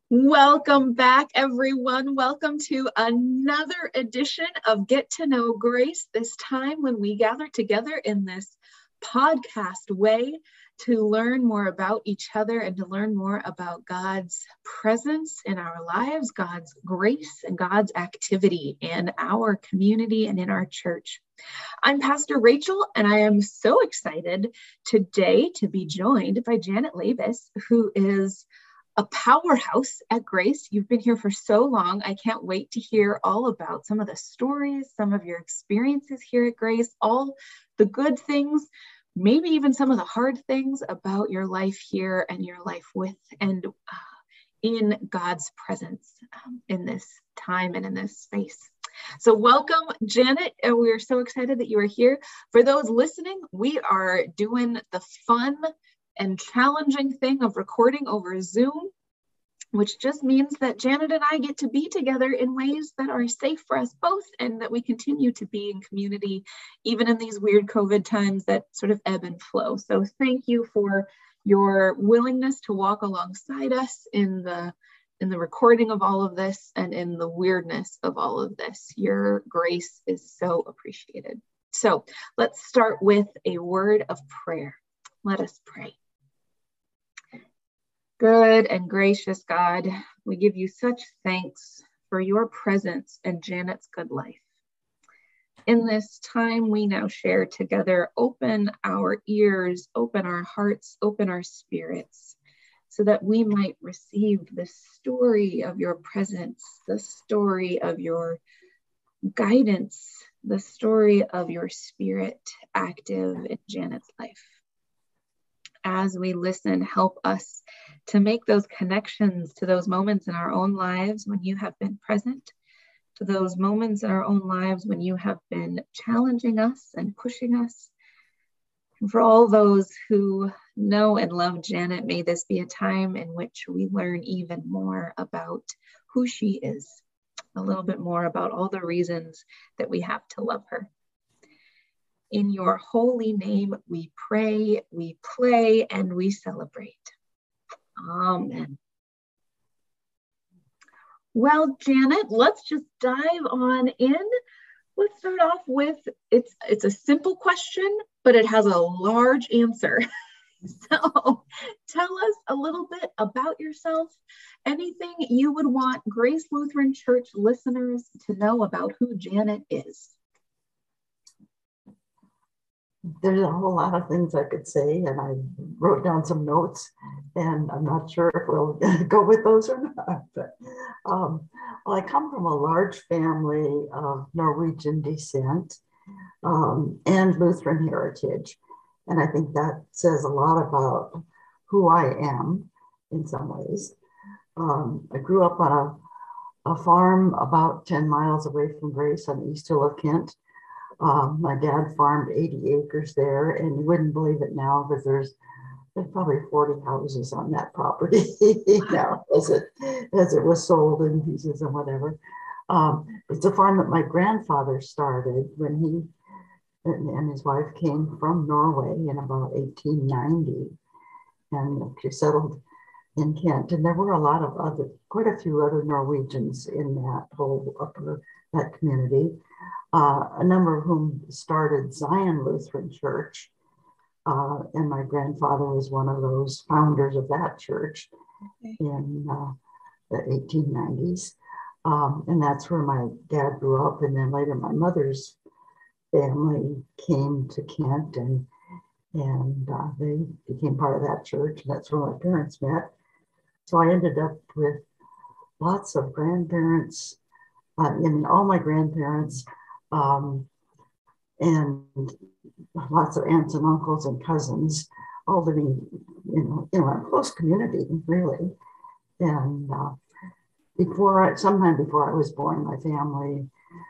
Welcome back, everyone. Welcome to another edition of Get to Know Grace, this time when we gather together in this podcast way to learn more about each other and to learn more about God's presence in our lives, God's grace, and God's activity in our community and in our church. I'm Pastor Rachel, and I am so excited today to be joined by Janet Labus, who is a powerhouse at Grace. You've been here for so long. I can't wait to hear all about some of the stories, some of your experiences here at Grace, all the good things, maybe even some of the hard things about your life here and your life with and in God's presence in this time and in this space. So welcome, Janet. We are so excited that you are here. For those listening, we are doing the fun and challenging thing of recording over Zoom, which just means that Janet and I get to be together in ways that are safe for us both and that we continue to be in community, even in these weird COVID times that sort of ebb and flow. So thank you for your willingness to walk alongside us in the recording of all of this and in the weirdness of all of this. Your grace is so appreciated. So let's start with a word of prayer. Let us pray. Good and gracious God, we give you such thanks for your presence and Janet's good life. In this time we now share together, open our ears, open our hearts, open our spirits, so that we might receive the story of your presence, the story of your guidance, the story of your spirit active in Janet's life. As we listen, help us to make those connections to those moments in our own lives when you have been present, to those moments in our own lives when you have been challenging us and pushing us. And for all those who know and love Janet, may this be a time in which we learn even more about who she is, a little bit more about all the reasons that we have to love her. In your holy name, we pray, we play, and we celebrate. Amen. Well, Janet, let's just dive on in. Let's start off with, it's a simple question, but it has a large answer. So tell us a little bit about yourself, anything you would want Grace Lutheran Church listeners to know about who Janet is. There's a whole lot of things I could say, and I wrote down some notes, and I'm not sure if we'll go with those or not. But well, I come from a large family of Norwegian descent and Lutheran heritage, and I think that says a lot about who I am in some ways. I grew up on a farm about 10 miles away from Grace on the East Hill of Kent. My dad farmed 80 acres there, and you wouldn't believe it now, but there's probably 40 houses on that property now as it was sold in pieces and whatever. It's a farm that my grandfather started when he and his wife came from Norway in about 1890, and she settled in Kent. And there were quite a few other Norwegians in that whole that community. A number of whom started Zion Lutheran Church. And my grandfather was one of those founders of that church in the 1890s. And that's where my dad grew up. And then later my mother's family came to Kent and they became part of that church. And that's where my parents met. So I ended up with lots of grandparents, all my grandparents, and lots of aunts and uncles and cousins, all living, in a close community, really. And sometime before I was born, my family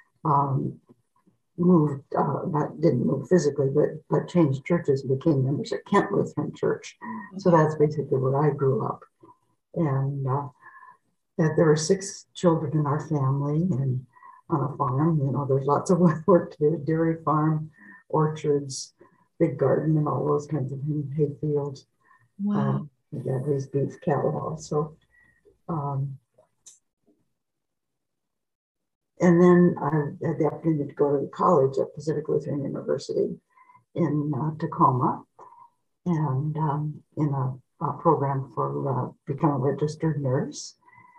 didn't move physically, but changed churches and became members at Kent Lutheran Church. So that's basically where I grew up. And that there were 6 children in our family, and on a farm, there's lots of work to do, dairy farm, orchards, big garden, and all those kinds of things, hay fields. Wow. My dad raised beef cattle also. and then I had the opportunity to go to college at Pacific Lutheran University in Tacoma, and in a program for become a registered nurse.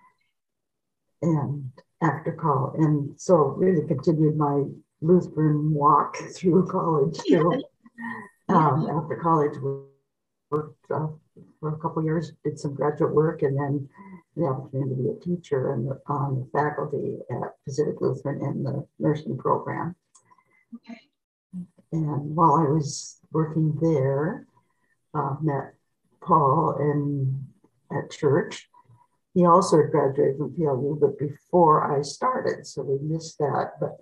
And after college, and so really continued my Lutheran walk through college too. After college, we worked for a couple of years, did some graduate work, and then the opportunity to be a teacher and on the faculty at Pacific Lutheran in the nursing program. Okay. And while I was working there, met Paul at church. He also had graduated from PLU, but before I started, so we missed that. But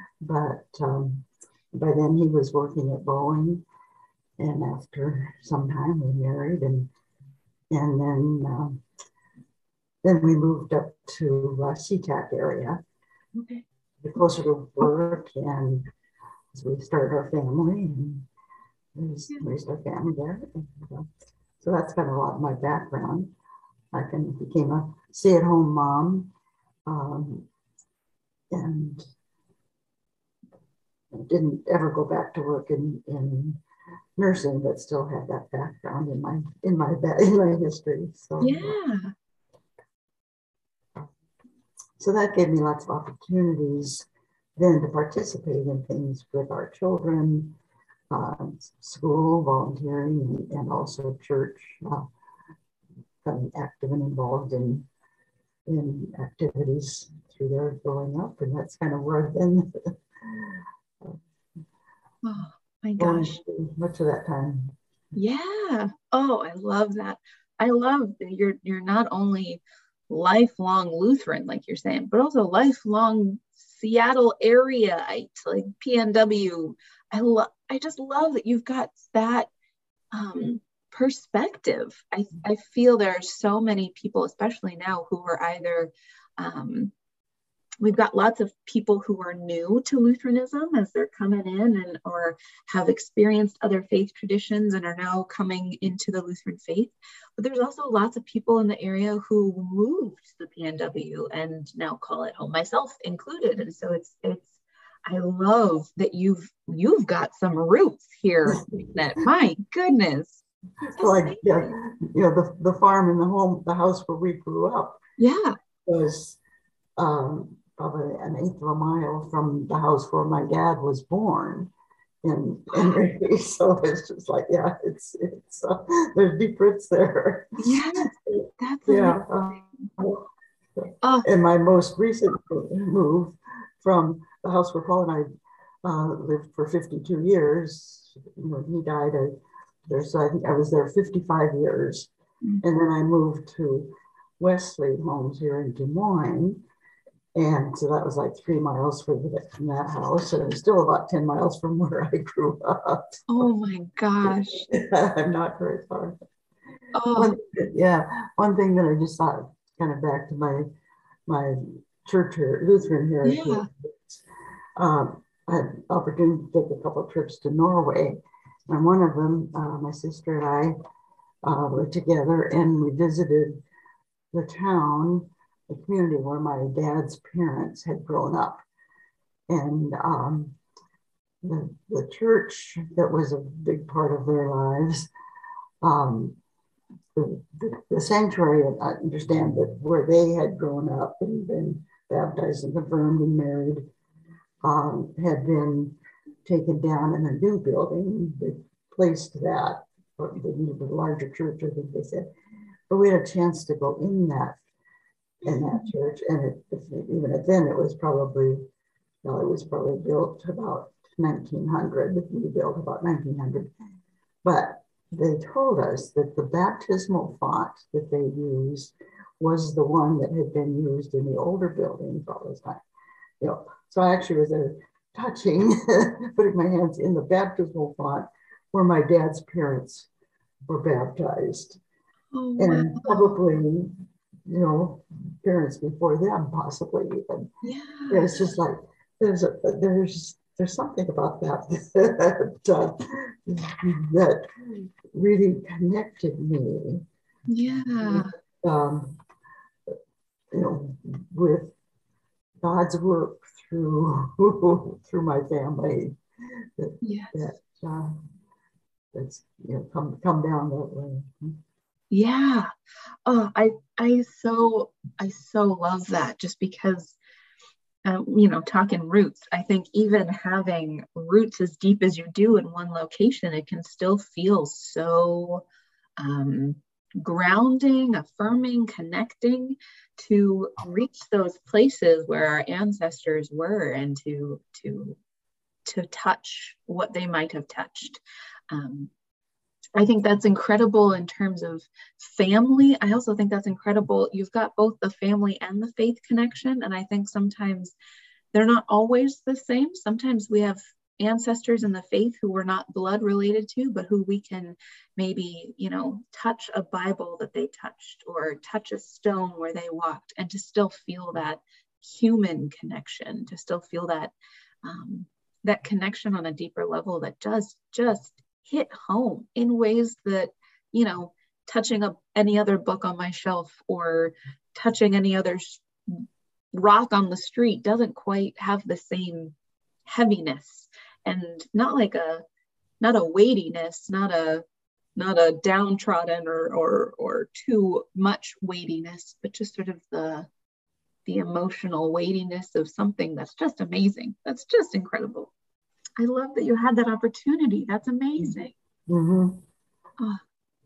by then he was working at Boeing, and after some time we married, and then we moved up to SeaTac area, Okay. closer to work, and so we started our family and raised our family there. And, so that's kind of a lot of my background. I became a stay-at-home mom, and didn't ever go back to work in nursing, but still had that background in my history. So yeah. So that gave me lots of opportunities then to participate in things with our children, school, volunteering, and also church. Becoming active and involved in activities through their growing up, and that's kind of where I've been. Oh my gosh, much of that time. Yeah. Oh, I love that. I love that you're not only lifelong Lutheran, like you're saying, but also lifelong Seattle areaite, like PNW. I just love that you've got that perspective. I feel there are so many people, especially now, who are either we've got lots of people who are new to Lutheranism as they're coming in, and or have experienced other faith traditions and are now coming into the Lutheran faith. But there's also lots of people in the area who moved to the PNW and now call it home, myself included. And so it's I love that you've got some roots here. That, my goodness. So like, yeah, the farm and the house where we grew up, was probably an eighth of a mile from the house where my dad was born in raised. So it's just like, it's there's deep roots there. Yes, that's and my most recent move from the house where Paul and I lived for 52 years. When he died, so I think I was there 55 years. And then I moved to Wesley Homes here in Des Moines. And so that was like 3 miles from that house. And it was still about 10 miles from where I grew up. Oh my gosh. I'm not very far. Oh. One thing that I just thought, kind of back to my church here, Lutheran heritage. I had the opportunity to take a couple of trips to Norway. And one of them, my sister and I were together, and we visited the town, the community where my dad's parents had grown up. And the church that was a big part of their lives, the sanctuary, I understand that where they had grown up and been baptized and confirmed and married, had been taken down in a new building. They placed that, or they needed a larger church, I think they said. But we had a chance to go in that church, and even then it was probably built about 1900. We built about 1900, but they told us that the baptismal font that they used was the one that had been used in the older buildings all this time. So I actually was there touching, putting my hands in the baptismal font where my dad's parents were baptized. Oh, and probably, parents before them, possibly even. It's just like there's something about that that really connected me. with God's work through through my family, that, Yes. that's come down that way. Yeah. Oh, I so love that, just because talking roots, I think even having roots as deep as you do in one location, it can still feel so grounding, affirming, connecting, to reach those places where our ancestors were, and to touch what they might have touched. I think that's incredible in terms of family. I also think that's incredible. You've got both the family and the faith connection. And I think sometimes they're not always the same. Sometimes we have ancestors in the faith who we're not blood related to, but who we can maybe, touch a Bible that they touched, or touch a stone where they walked, and to still feel that human connection, to still feel that, that connection on a deeper level that does just hit home in ways that, touching any other book on my shelf, or touching any other rock on the street, doesn't quite have the same heaviness, and not a weightiness, not a downtrodden or too much weightiness, but just sort of the emotional weightiness of something that's just amazing. That's just incredible. I love that you had that opportunity. That's amazing. Mm-hmm. Oh,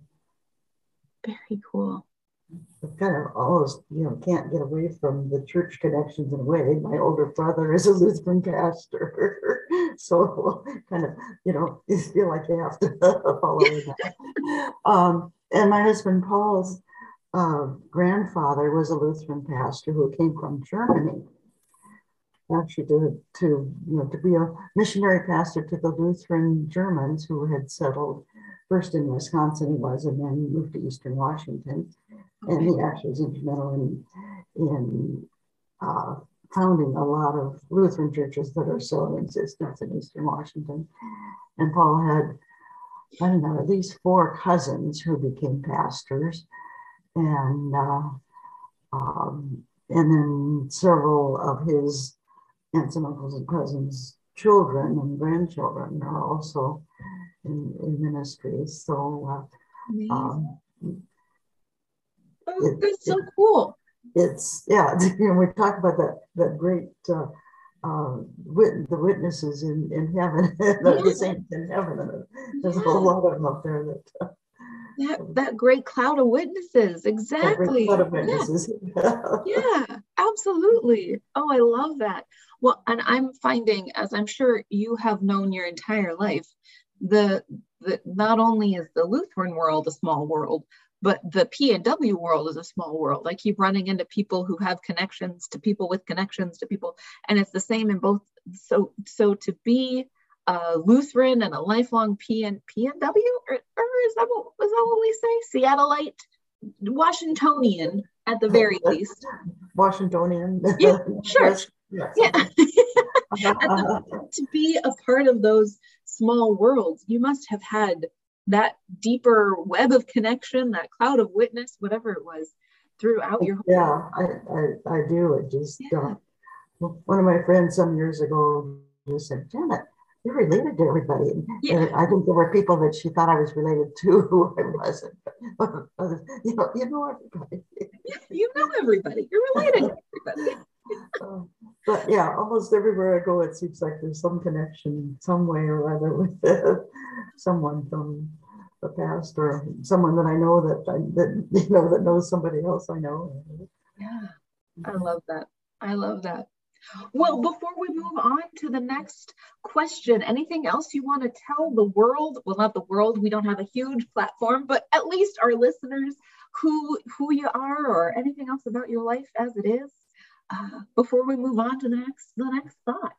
very cool. I kind of almost, can't get away from the church connections in a way. My older brother is a Lutheran pastor, so kind of, you feel like you have to follow that. And my husband Paul's grandfather was a Lutheran pastor who came from Germany, actually to be a missionary pastor to the Lutheran Germans who had settled first in Wisconsin, and then moved to Eastern Washington. Okay. And he actually was instrumental in founding a lot of Lutheran churches that are still in existence in Eastern Washington. And Paul had, I don't know, at least 4 cousins who became pastors, and then several of his aunts and uncles and cousins' children and grandchildren are also in ministries. So that's so cool. It's we talk about that great the witnesses in heaven, the saints in heaven. There's a whole lot of them up there that great cloud of witnesses. Exactly. Cloud of witnesses. Yeah, absolutely. Oh, I love that. Well, and I'm finding, as I'm sure you have known your entire life, the not only is the Lutheran world a small world, but the PNW world is a small world. I keep running into people who have connections to people with connections to people, and it's the same in both. So to be a Lutheran and a lifelong PNW, or is that what we say? Seattleite, Washingtonian at the very least. Washingtonian. Yeah, sure. Yes. Yeah. To be a part of those small worlds, you must have had that deeper web of connection, that cloud of witness, whatever it was, throughout your whole life. I do. It just one of my friends some years ago just said, "Janet, you're related to everybody." And I think there were people that she thought I was related to who I wasn't. But, you know everybody. You know everybody. You're related to everybody. But yeah, almost everywhere I go, it seems like there's some connection some way or other with someone from the past, or someone that I know that knows somebody else I know. Yeah, I love that. I love that. Well, before we move on to the next question, anything else you want to tell the world? Well, not the world, we don't have a huge platform, but at least our listeners who you are, or anything else about your life as it is, before we move on to the next thought.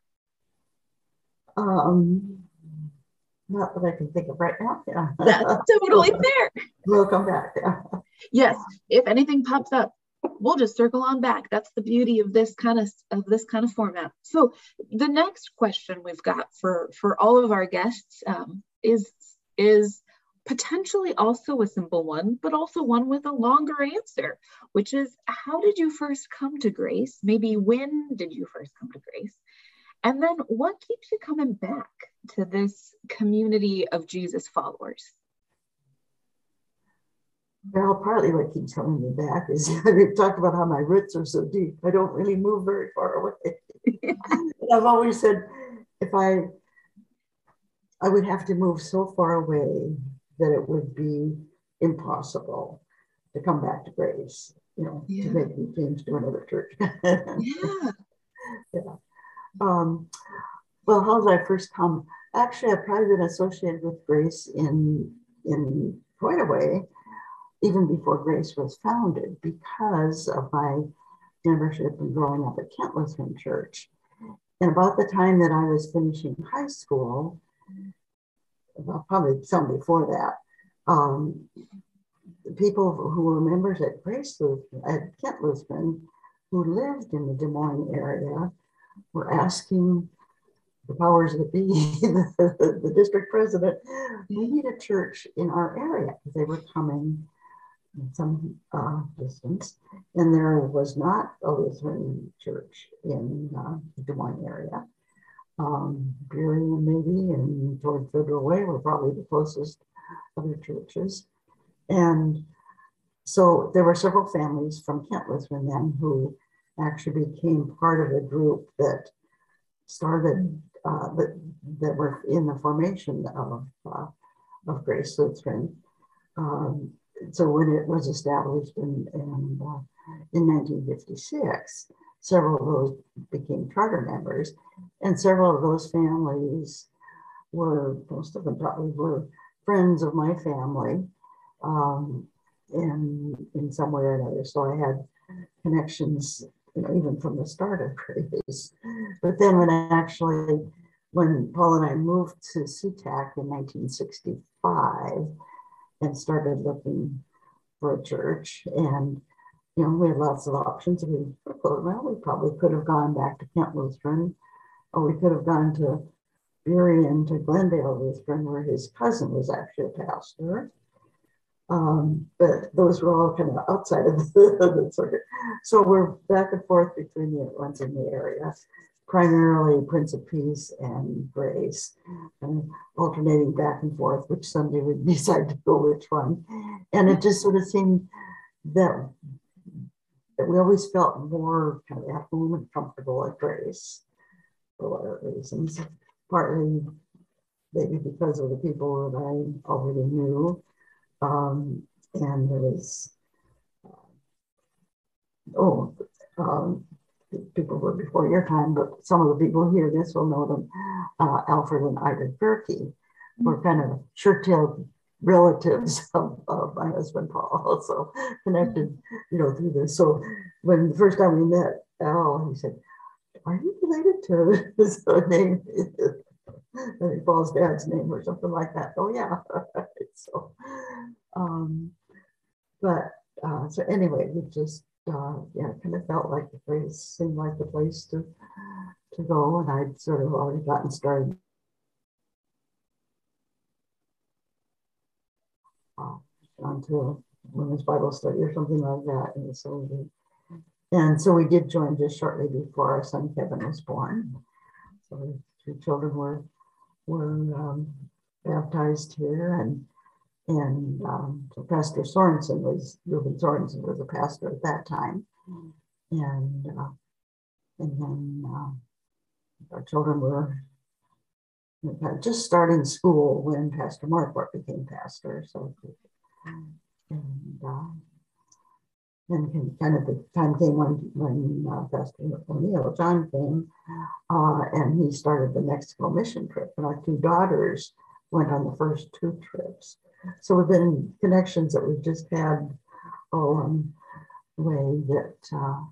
Not that I can think of right now. Yeah. That's totally fair. We'll come back. Yeah. Yes, if anything pops up, we'll just circle on back. That's the beauty of this kind of format. So the next question we've got for all of our guests is potentially also a simple one, but also one with a longer answer, which is, how did you first come to grace? Maybe when did you first come to grace? And then what keeps you coming back to this community of Jesus followers? Well, partly what keeps coming me back is we've talked about how my roots are so deep. I don't really move very far away. I've always said if I would have to move so far away that it would be impossible to come back to grace, to make me change to another church. Yeah. Yeah. Well, how did I first come? Actually, I've probably been associated with Grace in quite a way, even before Grace was founded, because of my membership and growing up at Kent Lutheran Church. And about the time that I was finishing high school, well, probably some before that, the people who were members at at Kent Lutheran, who lived in the Des Moines area, were asking the powers that be, the district president, we need a church in our area. They were coming in some distance, and there was not a Lutheran church in the Des Moines area. Burien maybe, and toward Federal Way were probably the closest other churches. And so there were several families from Kent Lutheran then who actually became part of a group that started, that were in the formation of Grace Lutheran. So when it was established in 1956, several of those became charter members, and several of those families most of them probably were friends of my family in some way or another. So I had connections, even from the start of Grace. But then when Paul and I moved to SeaTac in 1965 and started looking for a church, and we had lots of options. We probably could have gone back to Kent Lutheran, or we could have gone to Burien, to Glendale Lutheran, where his cousin was actually a pastor. But those were all kind of outside of the circuit. So we're back and forth between the ones in the area, primarily Prince of Peace and Grace, and alternating back and forth which Sunday we'd decide to go which one. And it just sort of seemed that we always felt more kind of at home and comfortable at Grace for whatever reasons, partly maybe because of the people that I already knew. And there was, people were before your time, but some of the people who hear this will know them. Alfred and Ida Gerke were kind of sure-tailed relatives of my husband Paul, also connected, through this. So when the first time we met Al, he said, "Are you related to his name?" And Paul's dad's name or something like that. Oh yeah. So, so anyway, we just kind of felt like the place seemed like the place to go, and I'd sort of already gotten started onto a women's Bible study or something like that, and so we did join just shortly before our son Kevin was born. So the three children were baptized here, and so Pastor Reuben Sorensen was a pastor at that time, and then our children were just starting school when Pastor Marquardt became pastor. So, and kind of the time came when Pastor O'Neill, John came, and he started the Mexico mission trip, and our two daughters went on the first two trips. So we've been in connections that we've just had along the way that,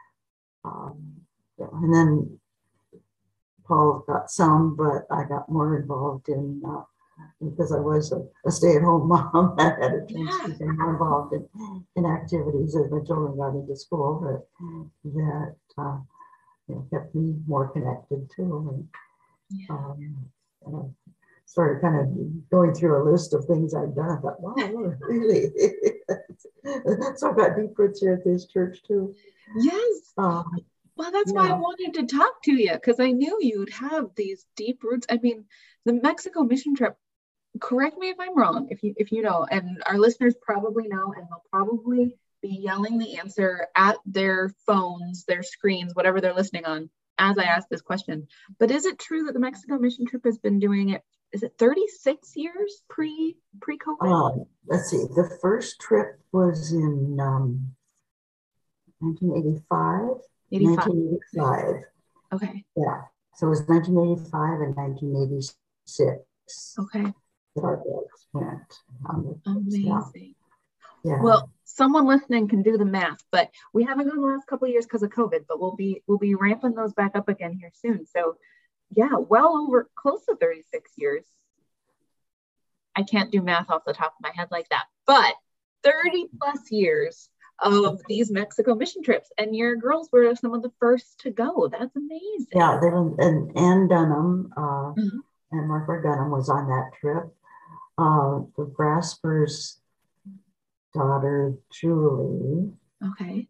and then Paul got some, but I got more involved in, because I was a stay-at-home mom, I had a chance to get more involved in activities as my children got into school that kept me more connected too. And started kind of going through a list of things I'd done. I thought, wow, really? So I got deep roots here at this church too. Yes. Well, that's why I wanted to talk to you, because I knew you'd have these deep roots. I mean, the Mexico mission trip, correct me if I'm wrong, if you know, and our listeners probably know, and they'll probably be yelling the answer at their phones, their screens, whatever they're listening on, as I ask this question. But is it true that the Mexico mission trip has been doing it? Is it 36 years pre-COVID? Let's see. The first trip was in 1985. 1985. Okay. Yeah. So it was 1985 and 1986. Okay. That our girls went. Amazing. Yeah. Well, someone listening can do the math, but we haven't gone the last couple of years because of COVID, but we'll be ramping those back up again here soon. So yeah, well over close to 36 years. I can't do math off the top of my head like that, but 30 plus years of these Mexico mission trips, and your girls were some of the first to go. That's amazing. Yeah, they were, and Ann Dunham and Margaret Dunham was on that trip. The Graspers' daughter, Julie. Okay.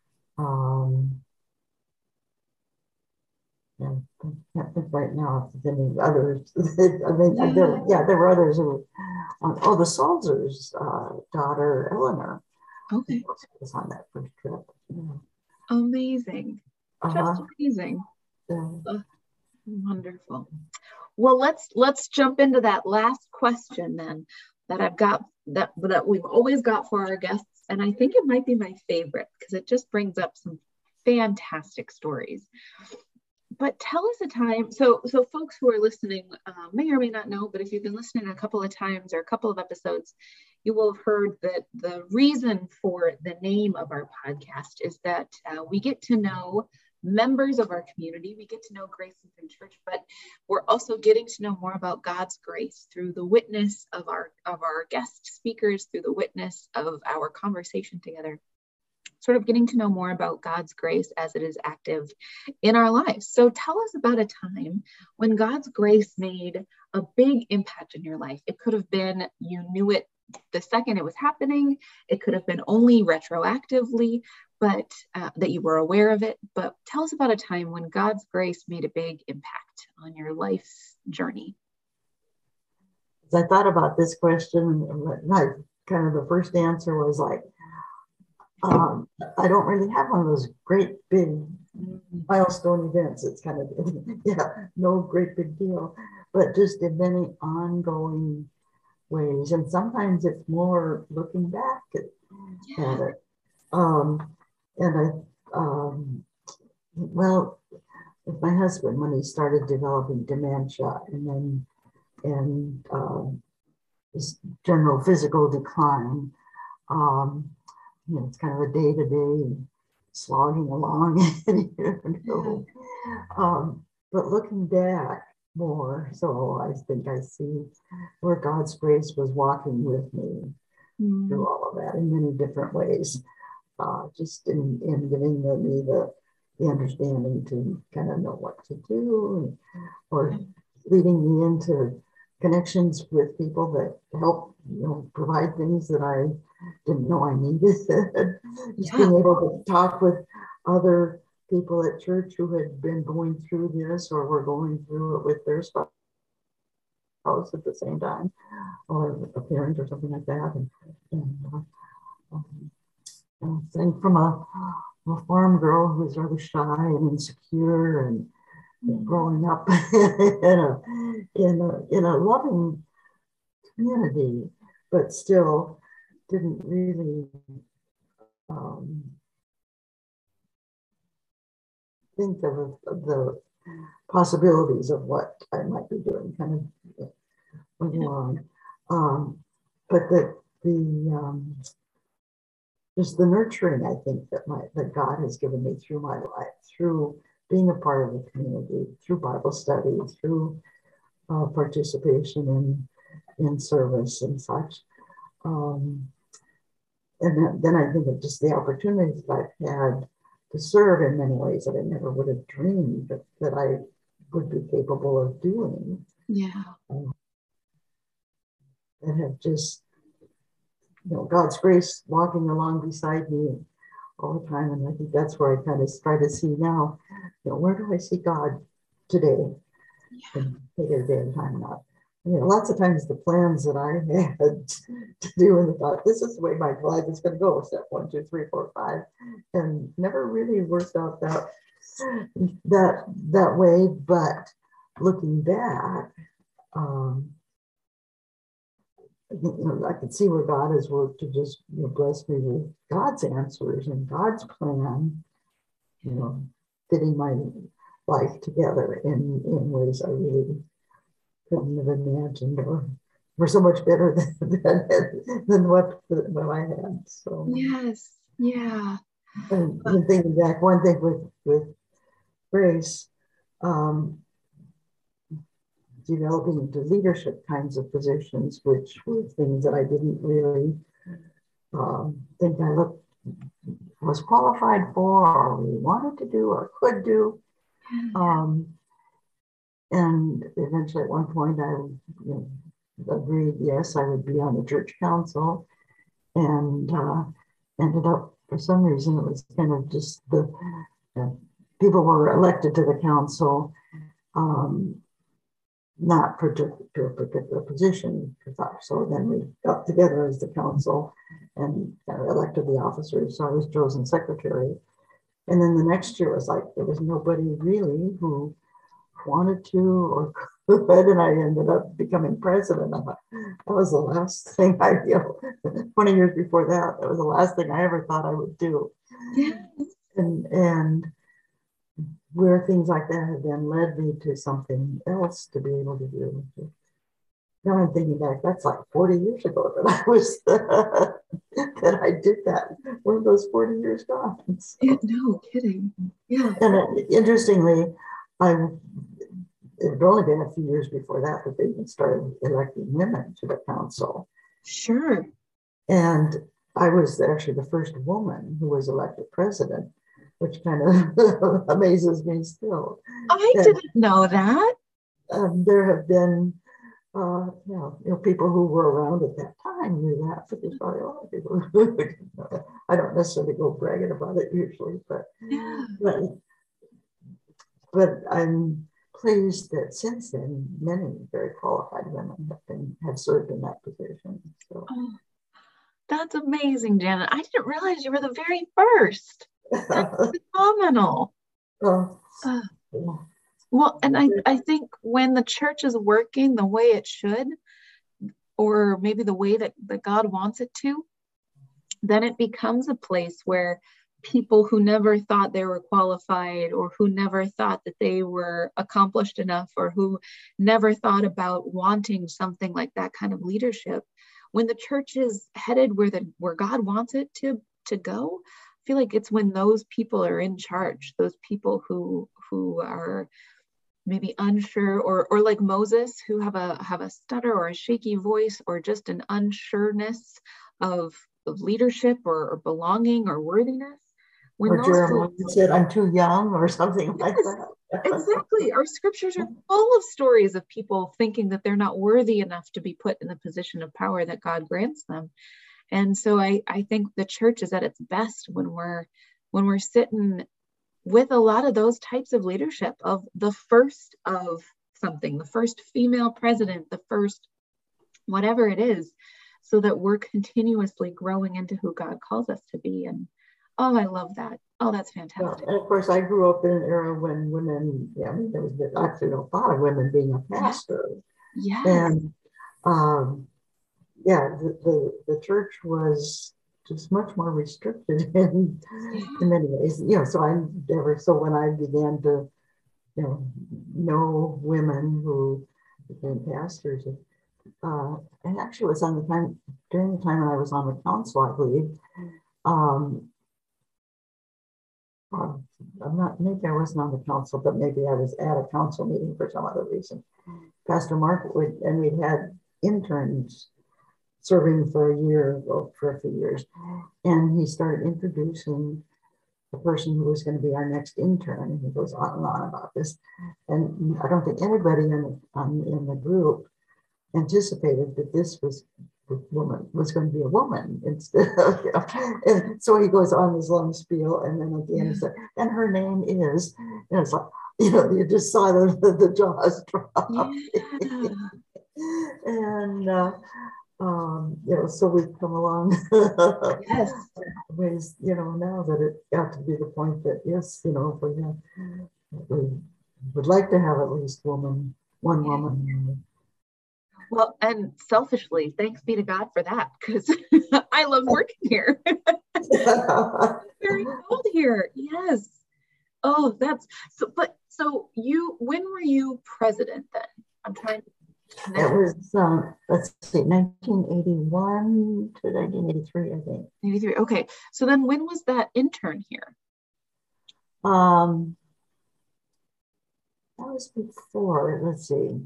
Yeah, I can't think right now if there's any others. I mean, there were others who. The Salzers' daughter, Eleanor. Okay. Was on that first trip. Yeah. Amazing. Just amazing. Yeah. Wonderful. Well, let's jump into that last question then that I've got that we've always got for our guests, and I think it might be my favorite because it just brings up some fantastic stories. But tell us a time, so folks who are listening may or may not know, but if you've been listening a couple of times or a couple of episodes, you will have heard that the reason for the name of our podcast is that we get to know members of our community. We get to know Grace Lutheran Church, but we're also getting to know more about God's grace through the witness of our guest speakers, through the witness of our conversation together. Sort of getting to know more about God's grace as it is active in our lives. So tell us about a time when God's grace made a big impact in your life. It could have been you knew it the second it was happening. It could have been only retroactively, but that you were aware of it. But tell us about a time when God's grace made a big impact on your life's journey. As I thought about this question, like kind of the first answer was like, I don't really have one of those great big milestone events. It's kind of, no great big deal, but just in many ongoing ways. And sometimes it's more looking back at it. Well, with my husband, when he started developing dementia and this general physical decline, it's kind of a day-to-day slogging along, but looking back more, so I think I see where God's grace was walking with me through all of that in many different ways, just in giving me the understanding to kind of know what to do, or leading me into connections with people that help, provide things that I didn't know I needed. Just being able to talk with other people at church who had been going through this or were going through it with their spouse at the same time, or a parent or something like that. And from a farm girl who was rather shy and insecure and growing up in a loving community, but still didn't really think of the possibilities of what I might be doing, kind of along. But just the nurturing, I think, that God has given me through my life, through being a part of the community, through Bible study, through participation in service and such. And then I think of just the opportunities that I've had to serve in many ways that I never would have dreamed that I would be capable of doing. Yeah. and have just, God's grace walking along beside me all the time. And I think that's where I kind of try to see now, where do I see God today? And take it a day at a time, not. Lots of times the plans that I had to do and thought, this is the way my life is going to go, step 1, 2, 3, 4, 5, and never really worked out that way. But looking back, I can see where God has worked to just bless me with God's answers and God's plan, fitting my life together in ways I really couldn't have imagined, or were so much better than what I had. So yes, yeah. And thinking back, one thing with Grace, developing into leadership kinds of positions, which were things that I didn't really think I was qualified for, or wanted to do, or could do. And eventually, at one point, I agreed, yes, I would be on the church council, and ended up, for some reason, it was kind of just the people were elected to the council, not to a particular position. So then we got together as the council and elected the officers. So I was chosen secretary. And then the next year was like, there was nobody really who wanted to or could, and I ended up becoming president. I thought, that was the last thing 20 years before that was the last thing I ever thought I would do. Yeah. And where things like that have then led me to something else to be able to do. Now I'm thinking back, that's like 40 years ago that I was that I did that. Where are those 40 years gone? So, yeah, no kidding. Yeah. And interestingly, it had only been a few years before that they started electing women to the council. Sure. And I was actually the first woman who was elected president, which kind of amazes me still. I didn't know that. There have been, people who were around at that time knew that, but there's probably a lot of people who I don't necessarily go bragging about it usually, but I'm pleased that since then, many very qualified women have served in that position. So. Oh, that's amazing, Janet. I didn't realize you were the very first. That's phenomenal. Well, and I think when the church is working the way it should, or maybe the way that God wants it to, then it becomes a place where people who never thought they were qualified, or who never thought that they were accomplished enough, or who never thought about wanting something like that kind of leadership, when the church is headed where God wants it to go, I feel like it's when those people are in charge, those people who are maybe unsure, or like Moses, who have a stutter or a shaky voice, or just an unsureness of leadership or belonging or worthiness. Or Jeremiah said, I'm too young, or something like that. Exactly. Our scriptures are full of stories of people thinking that they're not worthy enough to be put in the position of power that God grants them. And so I think the church is at its best when we're sitting with a lot of those types of leadership, of the first of something, the first female president, the first whatever it is, so that we're continuously growing into who God calls us to be. And oh, I love that. Oh, that's fantastic. And of course, I grew up in an era when women, there was actually a lot of women being a pastor. Yes. And the church was just much more restricted in many ways. So when I began to, know women who became pastors, and actually was during the time when I was on the council, I believe. Maybe I wasn't on the council, but maybe I was at a council meeting for some other reason. Pastor Mark and we'd had interns serving for a few years, and he started introducing the person who was going to be our next intern, and he goes on and on about this. And I don't think anybody in the group anticipated that this woman was going to be a woman instead of, and so he goes on this long spiel, and then at the end he said, and her name is, and it's like, you just saw the jaws drop. Yeah. And so we've come along Yes. ways, now that it got to be the point that yes, we would like to have at least one woman. Well, and selfishly, thanks be to God for that, because I love working here. Very cold here. Yes. Oh, that's so. But so when were you president then? I'm trying to connect. It was, let's see, 1981 to 1983, I think. 83. Okay. So then when was that intern here? That was before, let's see.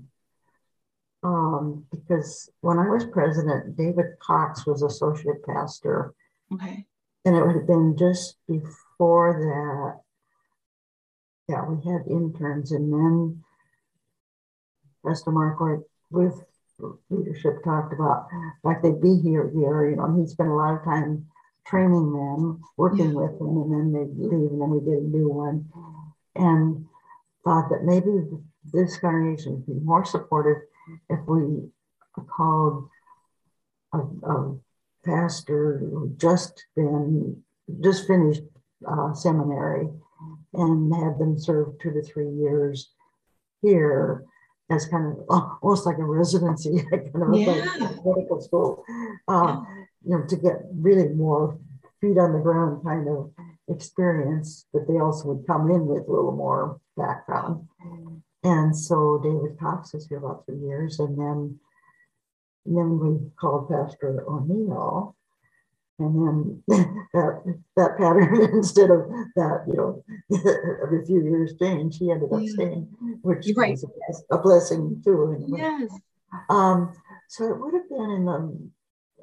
Because when I was president, David Cox was associate pastor. Okay. And it would have been just before that. Yeah, we had interns, and then Pastor Marquardt with leadership talked about, like, they'd be here, he spent a lot of time training them, working with them, and then they'd leave, and then we did a new one. And thought that maybe this congregation would be more supportive if we called a pastor who just finished seminary and had them serve 2 to 3 years here as kind of almost like a residency, kind of like medical school, to get really more feet on the ground kind of experience, but they also would come in with a little more background. And so David Cox was here about 3 years, and then we called Pastor O'Neill, and then that pattern, instead of that, every few years change, he ended up staying, which was a blessing too. Anyway. Yes. So it would have been in the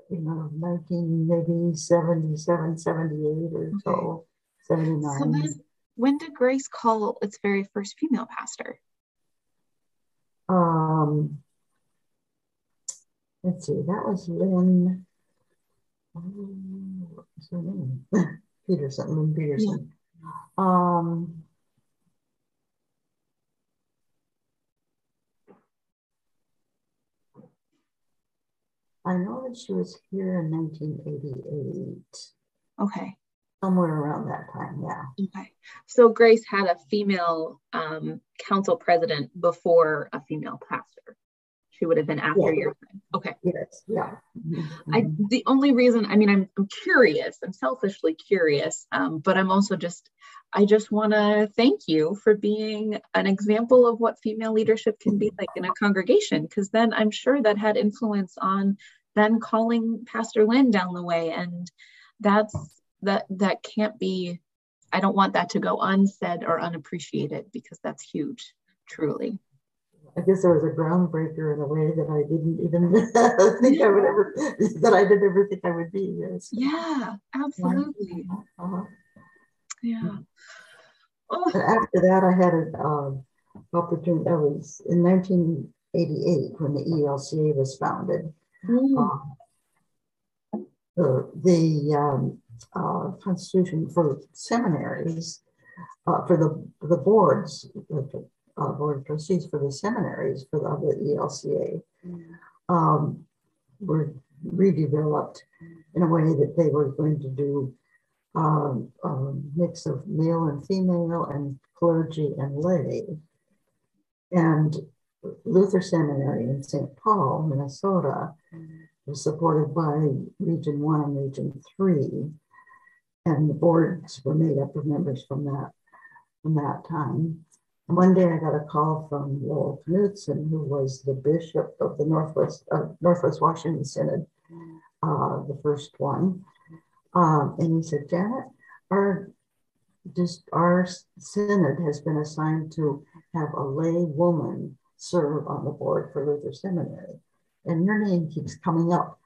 1977, 78 or so, 79. So then, when did Grace call its very first female pastor? Let's see, that was Lynn. What's her name? Peterson, Lynn Peterson. Yeah. I know that she was here in 1988. Okay. Somewhere around that time, yeah. Okay. So Grace had a female council president before a female pastor. She would have been after your time. Okay. Yes, yeah. Mm-hmm. The only reason, I'm curious, I'm selfishly curious, but I'm also I just want to thank you for being an example of what female leadership can be like in a congregation, because then I'm sure that had influence on then calling Pastor Lynn down the way. And that can't be, I don't want that to go unsaid or unappreciated, because that's huge, truly. I guess there was a groundbreaker in a way that I didn't even think I would ever, that I didn't ever think I would be. Yes. Yeah, absolutely. Yeah. Oh. After that, I had an opportunity. That was in 1988 when the ELCA was founded. The Constitution for seminaries, for the boards, board of trustees for the seminaries for the ELCA, were redeveloped in a way that they were going to do a mix of male and female and clergy and lay. And Luther Seminary in St. Paul, Minnesota, was supported by Region 1 and Region 3. And the boards were made up of members from that time. And one day I got a call from Lowell Knudsen, who was the bishop of the Northwest Washington Synod, the first one. And he said, Janet, our synod has been assigned to have a lay woman serve on the board for Luther Seminary, and your name keeps coming up.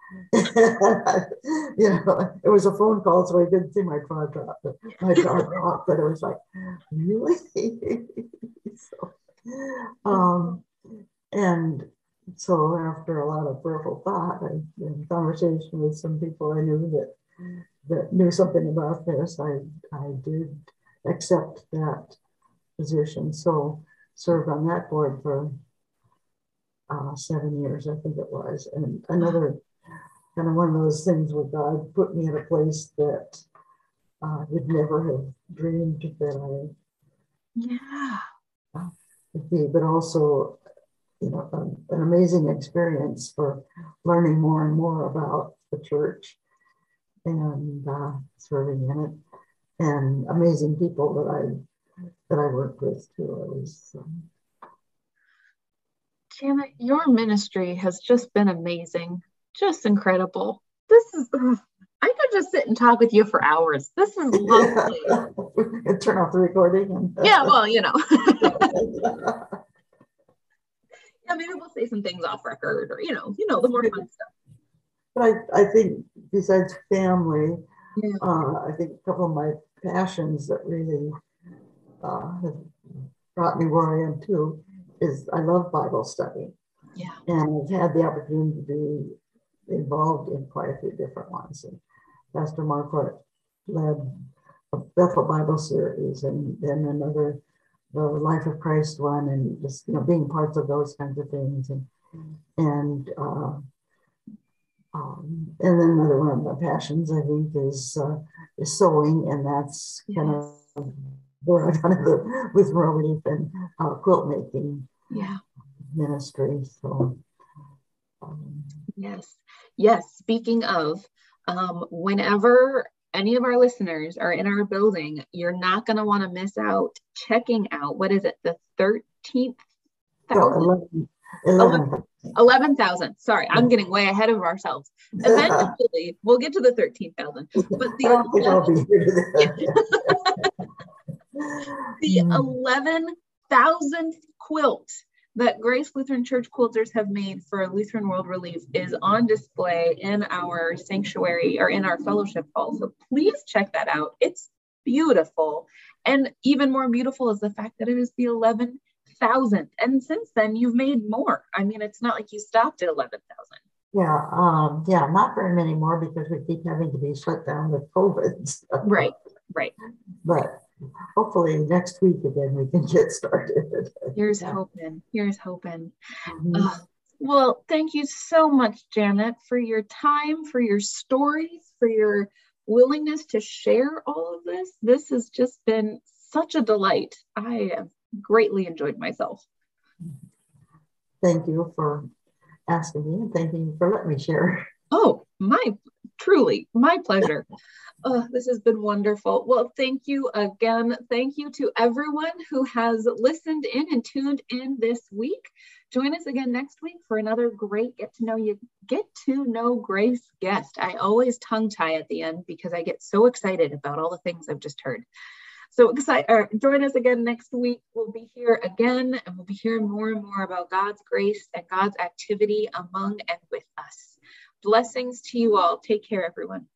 It was a phone call, so I didn't see my jaw drop, but it was like, really? And So after a lot of prayerful thought, in conversation with some people I knew that knew something about this, I did accept that position. So served on that board for 7 years, I think it was. And another kind of one of those things where God put me in a place that I would never have dreamed that Yeah. I would be, but also, an amazing experience for learning more and more about the church and serving in it, and amazing people that I worked with too. It was Janet, your ministry has just been amazing, just incredible. This is, I could just sit and talk with you for hours. This is lovely. Turn off the recording. Yeah, well, yeah, maybe we'll say some things off record, or the more fun stuff. But I think besides family, Yeah. I think a couple of my passions that really have brought me where I am too is I love Bible study. Yeah. And I've had the opportunity to be involved in quite a few different ones. And Pastor Marquardt led a Bethel Bible series, and then another, the Life of Christ one, and just being parts of those kinds of things. And then another one of my passions, I think, is sewing, and that's kind of where I've done it with relief and quilt making ministry. So yes. Speaking of, whenever any of our listeners are in our building, you're not going to want to miss out checking out, what is it, the 13th? 11,000. Sorry, I'm getting way ahead of ourselves. Eventually, we'll get to the 13,000. But the 11,000th quilt that Grace Lutheran Church quilters have made for Lutheran World Relief is on display in our sanctuary, or in our fellowship hall. So please check that out. It's beautiful. And even more beautiful is the fact that it is the 11,000th. And since then, you've made more. I mean, it's not like you stopped at 11,000. Yeah, not very many more, because we keep having to be shut down with COVID. So. Right. But hopefully next week again we can get started. Here's hoping. Mm-hmm. Well, thank you so much, Janet, for your time, for your stories, for your willingness to share all of this. This has just been such a delight. I have greatly enjoyed myself. Thank you for asking me, and thank you for letting me share. Oh, truly my pleasure. This has been wonderful. Well, thank you again. Thank you to everyone who has listened in and tuned in this week. Join us again next week for another great Get to Know Grace guest. I always tongue tie at the end because I get so excited about all the things I've just heard. So join us again next week. We'll be here again, and we'll be hearing more and more about God's grace and God's activity among and with us. Blessings to you all. Take care, everyone.